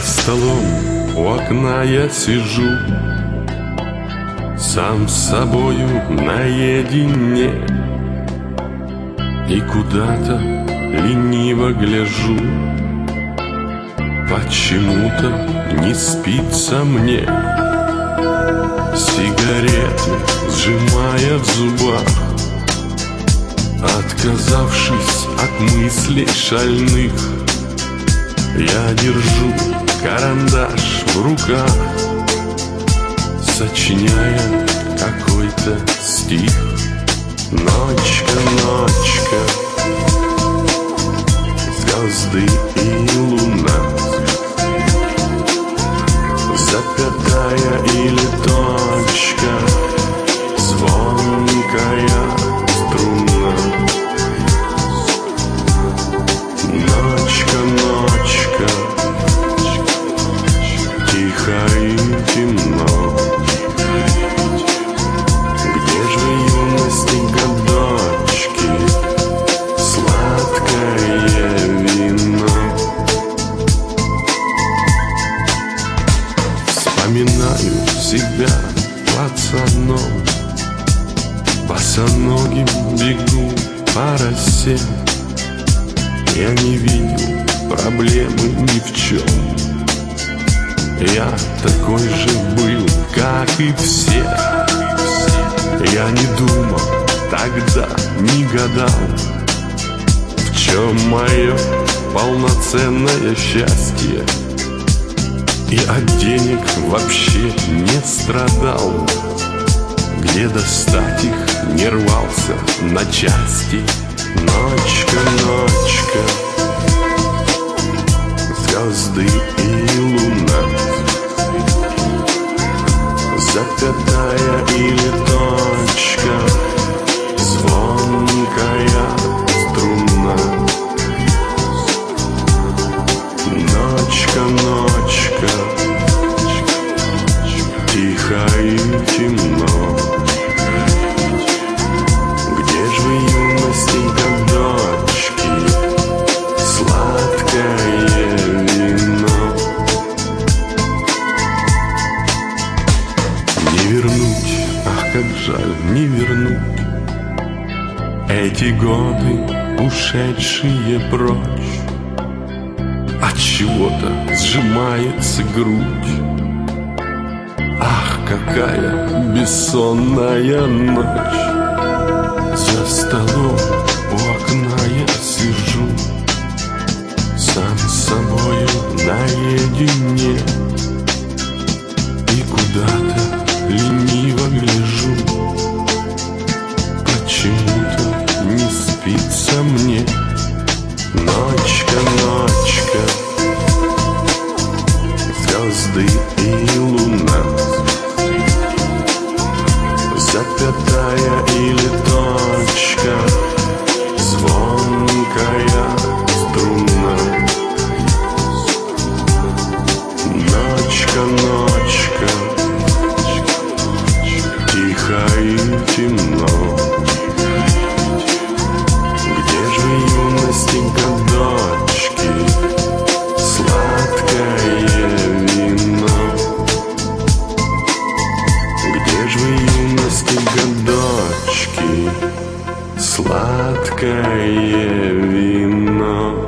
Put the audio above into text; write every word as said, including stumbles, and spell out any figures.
столом у окна я сижу, сам с собою наедине, и куда-то лениво гляжу. Почему-то не спится мне, сигареты сжимая в зубах, отказавшись от мыслей шальных, я держу карандаш в руках, сочиняя какой-то стих. Ночка, ночка, звезды и луна, запятая или точка, звонкая струна. Ночка, ночка, тихо и темно. Где ж в юности годочки, сладкое вино? Вспоминаю себя пацаном, босоногим бегу по росе. Я не видел проблемы ни в чем, я такой же был, как и все. Я не думал, тогда не гадал, в чем мое полноценное счастье, и от денег вообще не страдал. Где достать их, не рвался на части. Ночка, ночка, звезды и луна, запятая или точка, звонкая струна. Ночка, ночка, тихо и темно. Где ж в юности годочки, сладкое вино? Не вернуть, ах, как жаль, не вернуть эти годы, ушедшие прочь. От чего-то сжимается грудь. Ах, какая бессонная ночь. За столом у окна я сижу, сам с собою наедине, и куда-то лениво гляжу. Почему-то не спится мне. Ночка, ночка, звезды и луна, запятая или точка, звонкая струна. Ночка, ночка, тихо и темно. Где ж в юности годочки, сладкое вино? Где ж в юности годочки, сладкое вино?